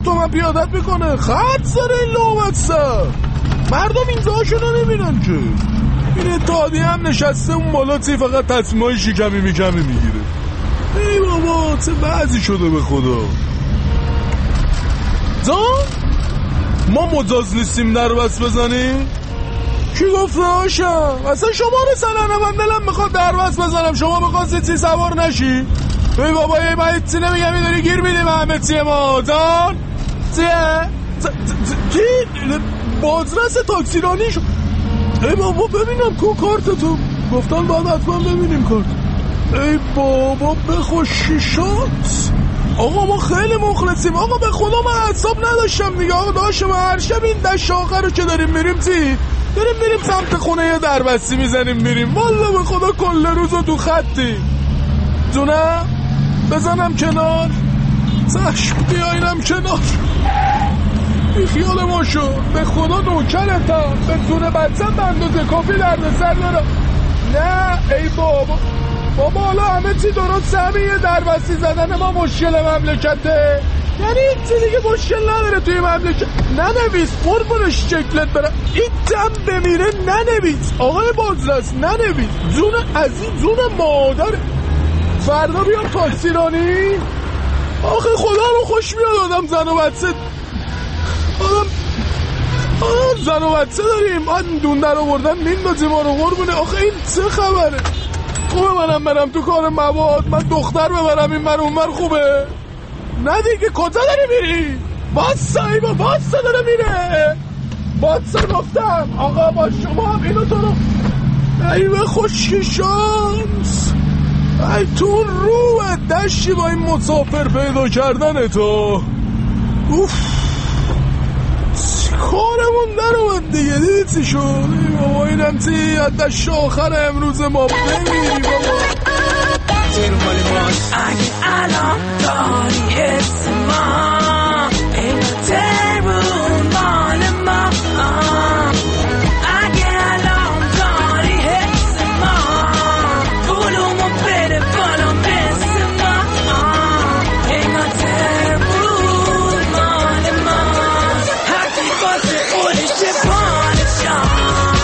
تومن پیادت میکنه. خط سر این لامصب. مردم اینجا هاشونو نمیرن که. این اتحادیه هم نشسته اون بالا فقط تصمیمای شکمی میگیره. ای بابا چه بعضی شده به خدا. ما مجاز نیستیم در بس بزنیم؟ کی گفته هاشم؟ اصلا شما رو سننه من دلم میخواد در بس بزنم، شما بخواستید چی سوار نشی؟ ای بابا ای باید چی نمیگم این داری گیر میدیم همه چیه ما جان؟ چیه؟ کی؟ بازرس تاکسیرانی شد. ای بابا ببینم کو کارتتو گفتن باید حتما ببینیم کارت. ای بابا بخوشیشات. آقا ما خیلی مخلصیم آقا، به خدا من حساب نداشتم دیگه آقا. داشتم هر شب این دشت آخر رو که داریم میریم داریم سمت خونه یه دربستی میزنیم میریم. والا به خدا کل روز رو تو خطی جونه بزنم کنار. چشم بیاینم کنار. بی خیال ما شو، به خدا نوکرتم. به دونه بچم به اندازه کافی درد سر دارم. نه ای بابا حالا همه چی درست همین یه دربستی زدن ما مشکل مملکته. یعنی این چی دیگه مشکل نداره توی مملکت. ننویس قربونش شکلت برم این دم بمیره. ننویس آقای بازرس ننویس. جون عزیز جون مادر. فردا بیام تاکسیرانی. آخه خدا رو خوش میاد آدم زن و بچه زن و بچه داریم. من دون در آوردن میندازیم ما رو قربونه. آخه این چه خبره؟ خوبه منم برم تو کار مواد، من دختر ببرم این من اونور خوبه؟ نه دیگه کجا داری میری؟ باسا داره میره. باسا گفتم آقا با شما هم اینو تو رو. ای به خوشی شانس. ای تو روح دشتی با این مسافر پیدا کردن تو. اوف کارمون در اومد دیگه. دیدی چی شد؟ ای بابا اینم چی دشت آخر امروز ما بمیری بابا. اگه الان داری حس ما این تربون مال ما. اگه الان داری حس ما بلومو بده بالا مثل ما. این تربون مال ما. هرکی باسه خودش پادشاه.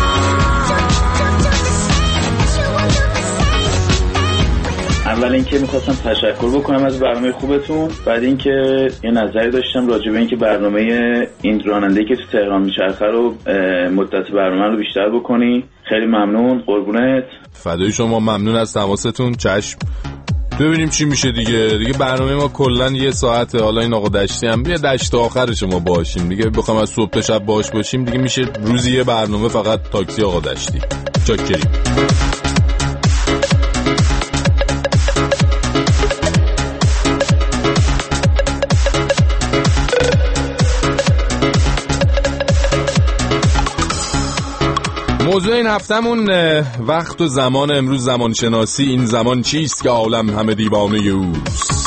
اول اینکه میخواستم تشکر بکنم از برنامه خوبتون. بعد اینکه یه نظری داشتم راجع به اینکه برنامه این راننده‌ای که تو تهران میچرخه رو مدت برنامه رو بیشتر بکنی. خیلی ممنون قربونت. فدای شما. ممنون از تماستون. چشم ببینیم چی میشه دیگه برنامه ما کلا یه ساعته. حالا این آقا دشتی هم بیا دشت آخرش ما باشیم دیگه. بخوام از صبح تا شب باش باشیم دیگه میشه روزی یه برنامه فقط تاکسی آقا دشتی. چاکریم. موضوع این هفتمون وقت و زمان امروز. زمان شناسی. این زمان چیست که عالم همه دیوانه اوست؟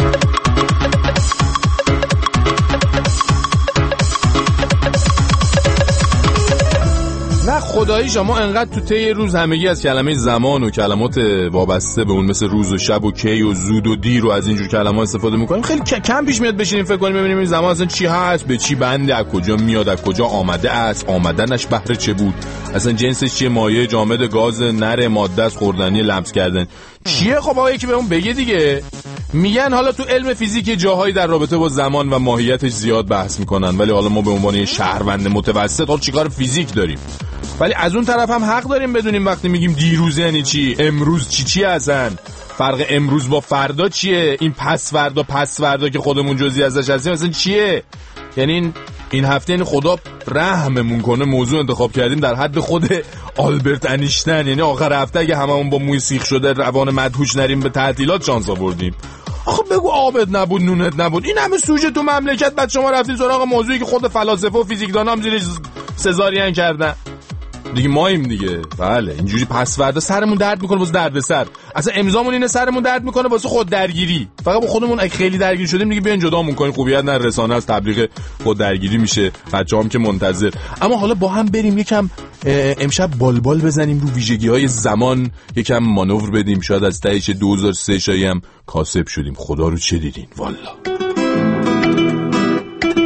نه خدایی شما انقدر تو طی روز همگی از کلمه زمان و کلمات وابسته به اون مثل روز و شب و کی و زود و دیر و از اینجور کلمات استفاده میکنیم. خیلی کم پیش میاد بشینیم فکر کنیم ببینیم این زمان اصلا چی هست، به چی بنده، از کجا میاد، از کجا آمده است، آمدنش بهر چه بود، اصلا جنسش چیه، مایع، جامد، گاز، نر، ماده است، خوردنی، لمس کردن چیه. خب آقا یکی بهمون بگه دیگه. میگن حالا تو علم فیزیک جاهایی در رابطه با زمان و ماهیتش زیاد بحث میکنن، ولی حالا ما به عنوان شهروند متوسط حالا چیکار فیزیک داریم؟ ولی از اون طرف هم حق داریم بدونیم وقتی میگیم دیروز یعنی چی، امروز چی هستن، فرق امروز با فردا چیه، این پس فردا که خودمون جزئی ازش هستیم مثلا چیه. یعنی این هفته این خدا رحممون کنه موضوع انتخاب کردیم در حد خود آلبرت انیشتین. یعنی آخر هفته اگه هممون با موی سیخ شده روان مدهوش نریم به تعطیلات شانس آوردیم. آخه بگو آبت نبود نونت نبود، این همه سوژه تو مملکت بعد شما رفتید سراغ موضوعی که خود فلاسفه و فیزیکدانا هم زیرش سزارین کردن دیگه. ماییم دیگه. بله اینجوری پس فردا سرمون درد میکنه واسه دردسر. اصلا امضامون اینه سرمون درد میکنه واسه خود درگیری. فقط با خودمون اگه خیلی درگیر شدیم دیگه بیاین جدامون کنین. خوبیت نه رسانه از تبلیغ خود درگیری میشه. بچه‌هام که منتظر. اما حالا با هم بریم یکم امشب بالبال بزنیم رو ویژگی‌های زمان، یکم مانور بدیم. شاید از تهش 2003 شایی هم کاسب شدیم. خدا رو چه دیدین والا.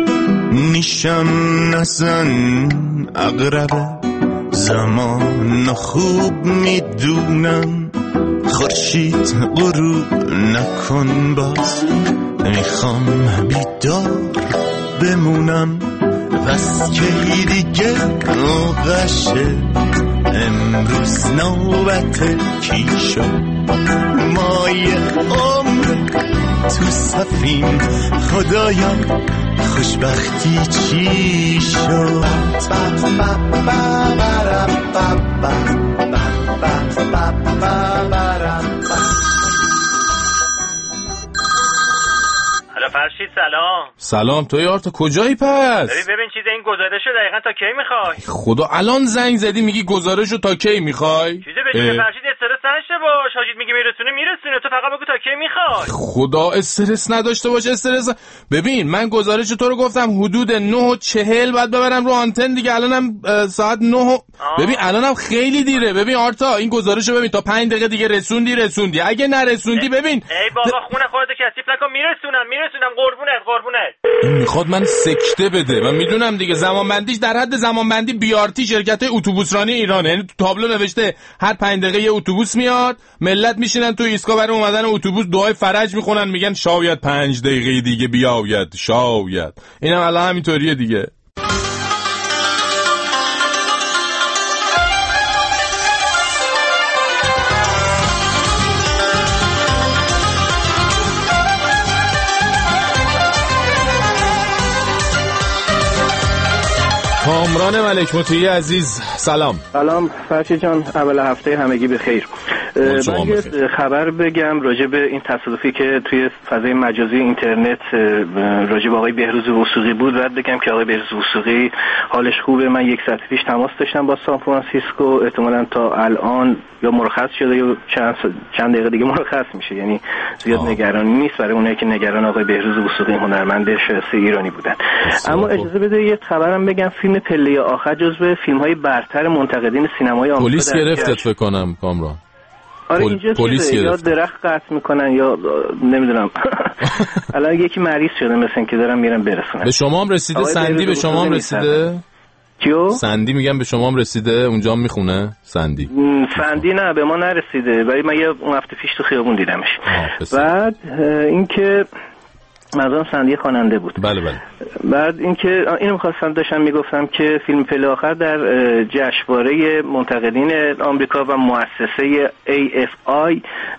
میشم نزن اقربه زمان خوب میدونم خورشید غروب نکن باز میخوام بیدار بمونم پس که دیگه موقعشه امروز نوبت کی شد ما یه عمر تو صفیم خدایا خوشبختی چی شد فرشید سلام توی آرتا کجایی پس؟ ببین چیز این گزارشو دقیقا تا کی میخوای؟ خدا الان زنگ زدی میگی گزارشو تا کی میخوای؟ چیزه بجون فرشید استرس نشه باش حاجیت میگه میرسونه تو فقط بگو تا کی میخوای؟ خدا استرس نداشته باش ببین من گزارش تو رو گفتم حدود 9:40 بعد ببرم رو آنتن دیگه الانم ساعت 9 ببین الانم خیلی دیره ببین آرتا این گزارشو ببین تا 5 دقیقه دیگه رسوندی اگه نرسوندی ببین ای بابا خونه خودت کثیف نکن میرسونم قربونت این میخواد من سکته بده من میدونم دیگه زمانبندیش در حد زمانبندی بیارتی شرکت اتوبوسرانی ایرانه یعنی تو تابلو نوشته هر 5 دقیقه یه اتوبوس میاد ملت میشینن تو ایستگاه برای اومدن اتوبوس دعای فرج میخونن میگن شاید 5 دقیقه دیگه بیاید شاید اینم الان همینطوریه دیگه کامران ملک مطیعی عزیز سلام فرشید جان اول هفته همگی بخیر من یه خبر بگم راجع به این تصادفی که توی فضای مجازی اینترنت راجع به آقای بهروز وثوقی بود بعد بگم که آقای بهروز وثوقی حالش خوبه من یک ساعت پیش تماس داشتم با سان فرانسیسکو احتمالاً تا الان یا مرخص شده یا چند دقیقه دیگه مرخص میشه یعنی زیاد نگرانی نیست برای اونایی که نگران آقای بهروز وثوقی هنرمند شایسته ایرانی بودن اما اجازه بده یه خبرم بگم فیلم پله آخر جزو فیلم‌های برتر منتقدین سینمای آمریکا پلیس گرفتت فکر کنم کامران آره اینجا پلیس یا درخت قطع میکنن یا نمیدونم الان یکی مریض شده مثل این که دارم میرم برسونم به شما هم رسیده سندی به شما هم رسیده کیو؟ سندی میگم به شما هم رسیده اونجا هم میخونه سندی نه به ما نرسیده ولی من اون هفته پیش تو خیابون دیدمش بعد اینکه منظورم سندی خواننده بود بله بعد اینکه اینو داشتم میگفتم که فیلم پله آخر در جشنواره منتقدین آمریکا و مؤسسه AFI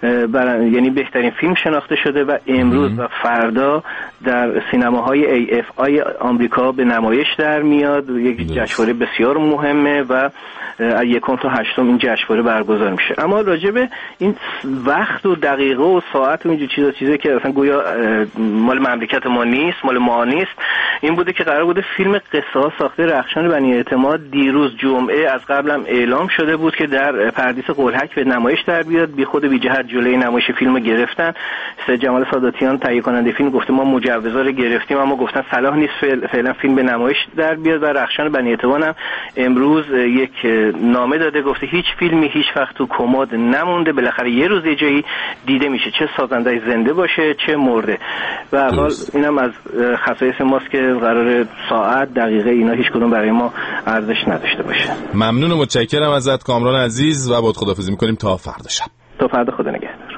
یعنی بهترین فیلم شناخته شده و امروز و فردا در سینماهای AFI آمریکا به نمایش در میاد یک جشنواره بسیار مهمه و از 1 تا 8 این جشنواره برگزار میشه اما راجع به این وقت و دقیقه و ساعت و اینجور چیزا که اصلا گویا مال مملکت ما نیست مال ما نیست این بوده که قرار بوده فیلم قصاص ساخته رخشان بنی اعتماد دیروز جمعه از قبلم اعلام شده بود که در پردیس قلهک به نمایش در بیاد بی خود بی جهت جلوی نمایش فیلم گرفتن سید جمال ساداتیان تهیه کننده فیلم گفته ما مجوزا رو گرفتیم اما گفتن صلاح نیست فعلا فیلم به نمایش در بیاد و رخشان بنی اعتماد هم امروز یک نامه داده گفته هیچ فیلمی هیچ وقت تو کمد نمونده بالاخره یه روز یه جایی دیده میشه چه سازنده‌اش زنده باشه چه مرده و حال اینم از خصایص ماست که قرار ساعت دقیقه اینا هیچ کدوم برای ما ارزش نداشته باشه. ممنون و متشکرم ازت کامران عزیز و باهات خداحافظی می‌کنیم تا فردا شب. تا فردا خدا نگهدار.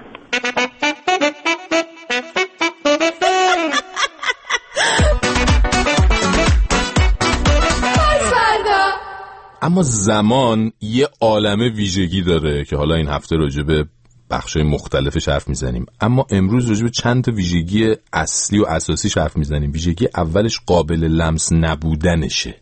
اما زمان یه عالمه ویژگی داره که حالا این هفته راجع به بخشای مختلفش حرف میزنیم اما امروز راجع به چند تا ویژگی اصلی و اساسی حرف میزنیم. ویژگی اولش قابل لمس نبودنشه.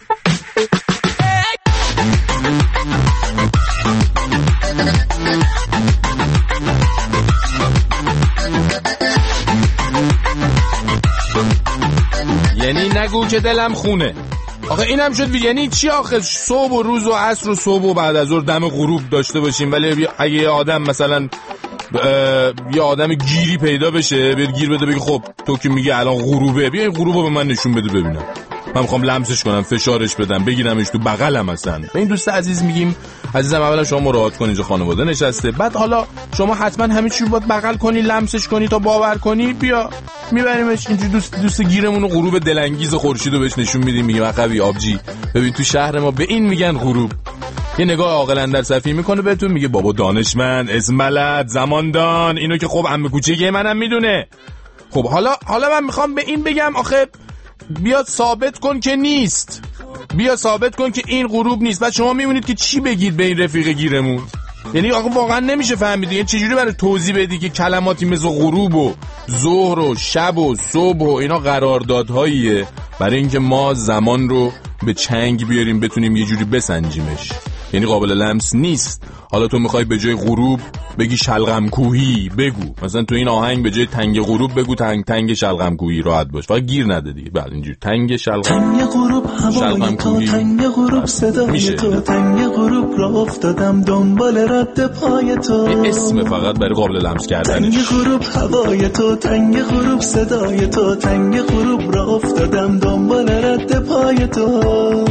یعنی نگو که دلم خونه. آخه اینم شد یعنی چی آخه صبح و روز و عصر و صبح و بعد از ظهر دم غروب داشته باشیم ولی اگه یه آدم مثلا یه آدم گیری پیدا بشه بیاد گیر بده بگه خب تو که میگه الان غروبه بیا این غروبو به من نشون بده ببینم من میخوام لمسش کنم، فشارش بدم، بگیرمش تو بغلم. مثلا به این دوست عزیز میگیم عزیزم اولا شما مراعات کن اینجا خانواده نشسته، بعد حالا شما حتما همه چی رو باید بغل کنی، لمسش کنی تا باور کنی. بیا میبریمش اینجا دوست گیرمون رو غروب دلانگیز خورشید رو بهش نشون میدیم، میگیم عقبی آبجی ببین تو شهر ما به این میگن غروب. یه نگاه عاقل در صفی میکنه بهتون، میگه بابا دانشمند، اسملت، زماندان، اینو که خب عمه کوچیک منم میدونه. خب حالا من میخوام به این بگم آخه بیا ثابت کن که نیست، بیا ثابت کن که این غروب نیست. بعد شما میمونید که چی بگید به این رفیق گیرمون؟ یعنی آخه واقعا نمیشه فهمید. یعنی چجوری برای توضیح بدی که کلماتی مثل غروب و ظهر و شب و صبح و اینا قراردادهاییه برای اینکه ما زمان رو به چنگ بیاریم بتونیم یه جوری بسنجیمش. یعنی قابل لمس نیست. حالا تو میخوای به جای غروب بگی شلغم کوهی، بگو مثلا تو این آهنگ به جای تنگ غروب بگو تنگ شلغم کوهی، راحت باش، فقط گیر نده دیگه. بعد اینجوری تنگ شلغم غروب، هوای تو تنگ غروب، صدای تو تنگ غروب، را افتادم دنبال رد پای تو. اسم فقط برای قابل لمس کردنش. تنگ غروب، هوای تو تنگ غروب، صدای تو تنگ غروب، را افتادم دنبال رد پای تو.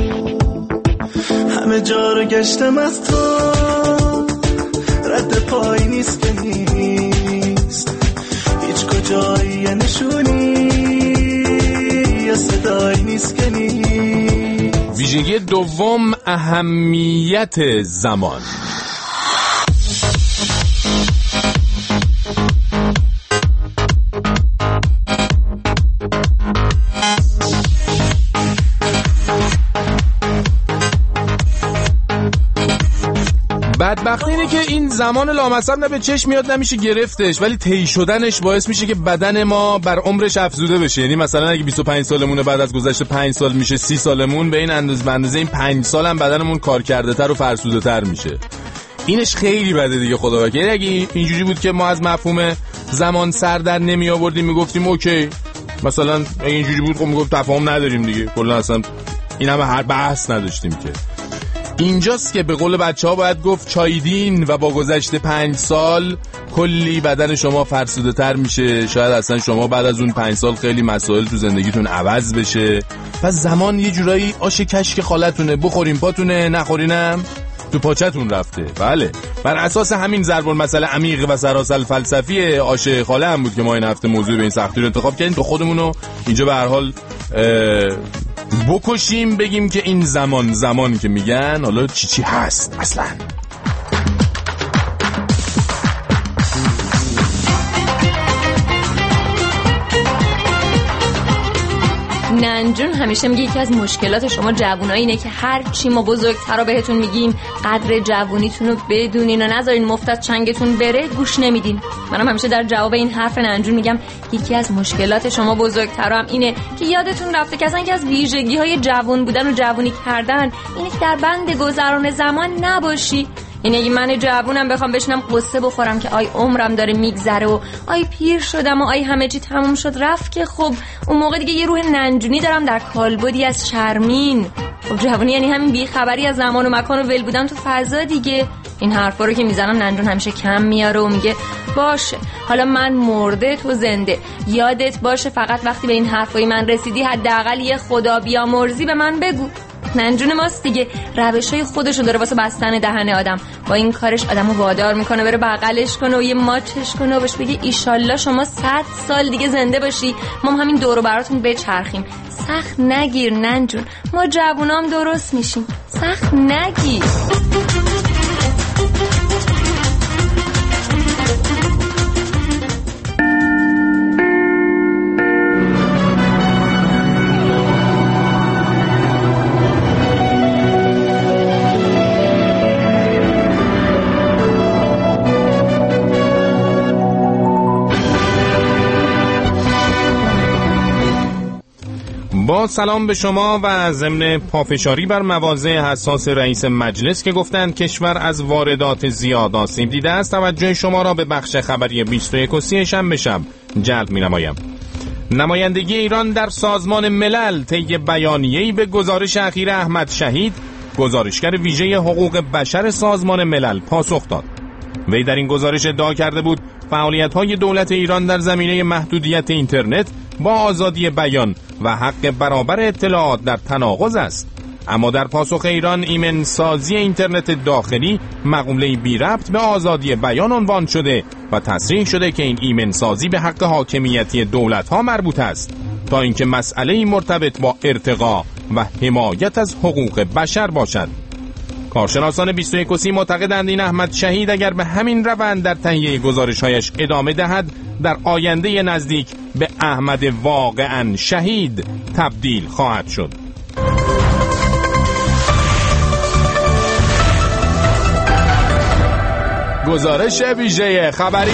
همه جا رو گشتم از تو، رد پای نیست که نیست، هیچ کجایی یه نشونی یا صدایی نیست که نیست. ویژگی دوم، اهمیت زمان. بدبختی اینه که این زمان لامصب نه به چشم میاد نمیشه گرفتش، ولی طی شدنش باعث میشه که بدن ما بر عمرش افزوده بشه. یعنی مثلا اگه 25 سالمونه بعد از گذشت 5 سال میشه 30 سالمون، به این اندازه این 5 سال هم بدنمون کار کرده تر و فرسوده تر میشه. اینش خیلی بده دیگه خدا وکیل. اگه اینجوری بود که ما از مفهوم زمان سر در نمی آوردیم میگفتیم اوکی، مثلا اگه اینجوری بود خب میگفت تفاهم نداریم دیگه، کلا اصلا این همه هر بحث نداشتیم که. اینجاست که به قول بچه‌ها باید گفت چایدین و با گذشت 5 سال کلی بدن شما فرسوده تر میشه. شاید اصلا شما بعد از اون 5 سال خیلی مسائل تو زندگیتون عوض بشه. پس زمان یه جورایی آش کشک خالتونه، بخورین پاتونه، نخورینم تو پاچتون رفته. بله، بر اساس همین ضرب المثل عمیق و سراسر فلسفی آش خاله هم بود که ما این هفته موضوع به این سختی رو انتخاب کردیم تا خودمونو اینجا به هر حال بکشیم، بگیم که این زمان که میگن حالا چی هست اصلا. ننجون همیشه میگه یکی از مشکلات شما جوونا اینه که هر چی ما بزرگترا بهتون میگیم قدر جوونیتون رو بدونین و نذارین مفت از چنگتون بره، گوش نمیدین. منم همیشه در جواب این حرف ننجون میگم یکی از مشکلات شما بزرگترا هم اینه که یادتون رفته که اصلا یکی از ویژگی‌های جوون بودن و جوونی کردن اینه که در بند گذران زمان نباشی. یعنی اگه من جوونم بخوام بشینم قصه بخورم که آی عمرم داره میگذره و آی پیر شدم و آی همه چی تموم شد رفت، که خب اون موقع دیگه یه روح ننجونی دارم در کالبدی از شرمین. خب جوونی یعنی همین بیخبری از زمان و مکان و ول بودن تو فضا دیگه. این حرفا رو که میزنم ننجون همیشه کم میاره و میگه باشه حالا من مرده تو زنده، یادت باشه فقط وقتی به این حرفای من رسیدی حداقل یه خدا بیامرزی به من بگو. ننجون ماست دیگه، روشای خودشو داره واسه بستن دهن آدم. با این کارش آدمو وادار میکنه بره بغلش کنه و یه ماچش کنه و بهش بگه ایشالله شما 100 سال دیگه زنده باشی، ما همین دور و براتون بچرخیم. سخت نگیر ننجون، ما جوونام درست میشیم، سخت نگیر. با سلام به شما و ضمن پافشاری بر مواضع حساس رئیس مجلس که گفتند کشور از واردات زیاد آسیب دیده است، توجه شما را به بخش خبری 21 شنبه شب جلب می‌نمایم. نمایندگی ایران در سازمان ملل طی بیانیه‌ای به گزارش اخیر احمد شهید، گزارشگر ویژه حقوق بشر سازمان ملل، پاسخ داد. وی در این گزارش ادعا کرده بود فعالیت‌های دولت ایران در زمینه محدودیت اینترنت با آزادی بیان و حق برابر اطلاعات در تناقض است. اما در پاسخ ایران، ایمنسازی اینترنت داخلی مقوله‌ای بی ربط به آزادی بیان عنوان شده و تصریح شده که این ایمنسازی به حق حاکمیتی دولت‌ها مربوط است تا اینکه مسئله‌ای مرتبط با ارتقا و حمایت از حقوق بشر باشد. کارشناسان 21 معتقدند این احمد شهید اگر به همین روند در تهیه گزارش‌هایش ادامه دهد، در آینده نزدیک به احمد واقعاً شهید تبدیل خواهد شد. گزارش ویژه خبری.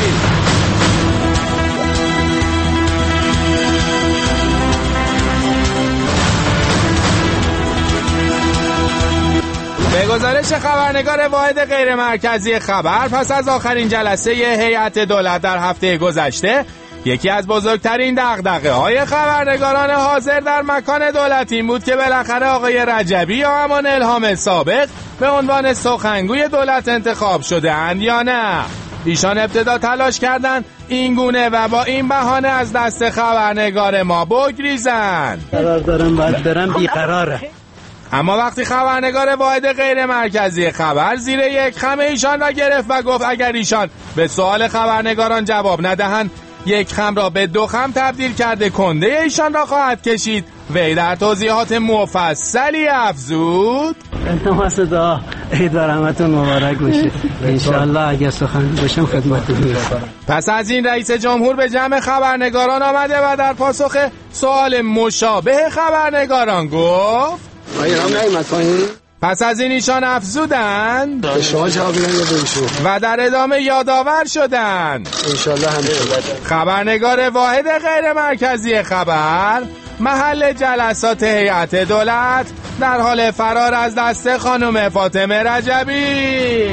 به گزارش خبرنگار واحد غیر مرکزی خبر، پس از آخرین جلسه هیئت دولت در هفته گذشته، یکی از بزرگترین دغدغه‌های خبرنگاران حاضر در مکان دولت این بود که بالاخره آقای رجبی یا همان الهام سابق به عنوان سخنگوی دولت انتخاب شده اند یا نه. ایشان ابتدا تلاش کردند این گونه و با این بهانه از دست خبرنگار ما بگریزند. قرار دارم باید برم بیقراره. اما وقتی خبرنگار واحد غیر مرکزی خبر زیر یک خم ایشان را گرفت و گفت اگر ایشان به سوال خبرنگاران جواب ندهند، یک خم را به 2 خم تبدیل کرده کنده ایشان را خواهد کشید. وی در توضیحات مفصلی افزود: التماس دعا عید و رحمتون مبارک باشه. انشالله اگر سخنگو باشم خدمتتون میرسم. پس از این رئیس جمهور به جمع خبرنگاران آمده و در پاسخ سوال مشابه خبرنگاران گفت پس از این ایشان افزودند به شما جواب میدن یا به ایشون و در ادامه یادآور شدند انشالله همینطور. خبرنگار واحد غیر مرکزی خبر محل جلسات هیئت دولت در حال فرار از دست خانم فاطمه رجبی.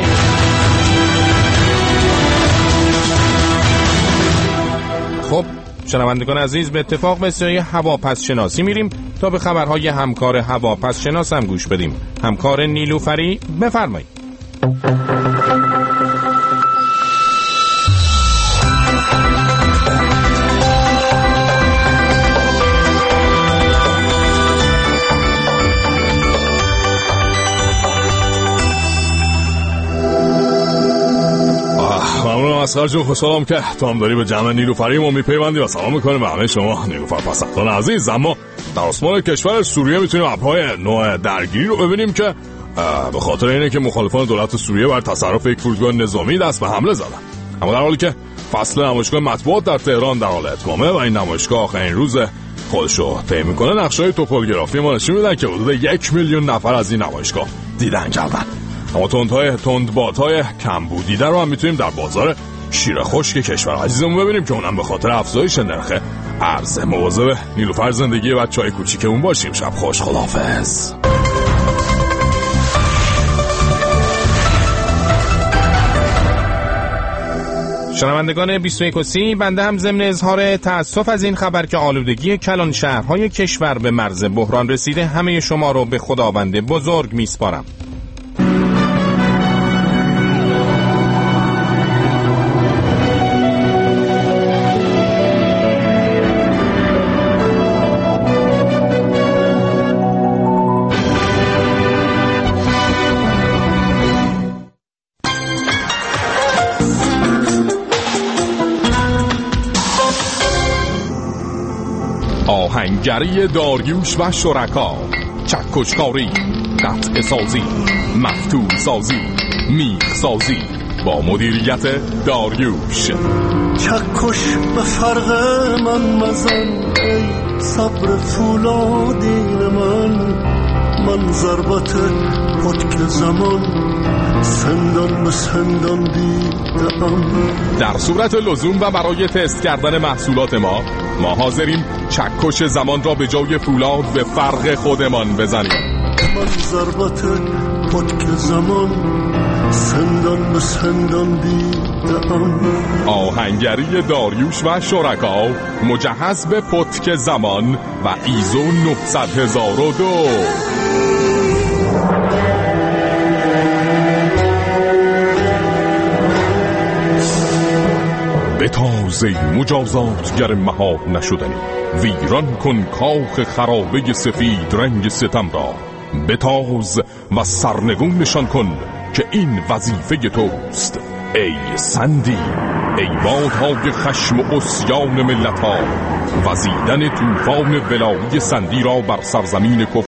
خب شنوندگان عزیز، به اتفاق به سری هواپس شناسی میریم تا به خبرهای همکار هواپس شناس هم گوش بدیم. همکار نیلوفری، بفرمایید. ممنونم اسقر جون، خوشحالم که تو هم داری به جمع نیلوفری ما میپیوندی و سلام میکنیم به همه شما نیلوفر پسندان عزیز. اما در آسمان کشور سوریه میتونیم ابرهای نوع درگیری رو ببینیم که به خاطر اینه که مخالفان دولت سوریه بر تصرف یک فرودگاه نظامی دست به حمله زدن. اما در حالی که فصل نمایشگاه مطبوعات در تهران در حال اتمامه و این نمایشگاه آخرین روز خودش رو طی میکنه، نقشه‌های توپولوگرافی ما نشون میدن که حدود 1 میلیون نفر از این نمایشگاه دیدن کردن. اما تندبادهای کمبود دیده رو هم میتونیم در بازار شیر خشک کشور عزیزمون ببینیم که اونم به خاطر افزایش نرخ ارز. مواظب نیلوفر زندگی و بچهای کوچیکمون باشیم. شب خوش، خداحافظ. شنوندگان 21 بنده هم ضمن اظهار تأسف از این خبر که آلودگی کلان شهرهای کشور به مرز بحران رسیده، همه شما رو به خداوند بزرگ میسپارم. آهنگری داریوش و شرکا، چکشکاری، قطع سازی، مفتول سازی، میخ سازی با مدیریت داریوش. چکش به فرق من مزن ای صبر فولادین من ضربت پتک زمان سندان به سندان دیدم. در صورت لزوم و برای تست کردن محصولات ما حاضریم چکش زمان را به جای فولاد به فرق خودمان بزنیم. من ضربت پتک زمان سندان به سندان دیدم. آهنگری داریوش و شرکا، مجهز به پتک زمان و ایزو 900002. بتاز ای مجازاتگر مهار نشدنی، ویران کن کاخ خرابه سفید رنگ ستم را. بتاز و سرنگون کن که این وظیفه توست ای سندی، ای بادهای خشم و عصیان ملت‌ها. وزیدن طوفان ولایی سندی را بر سرزمین کفر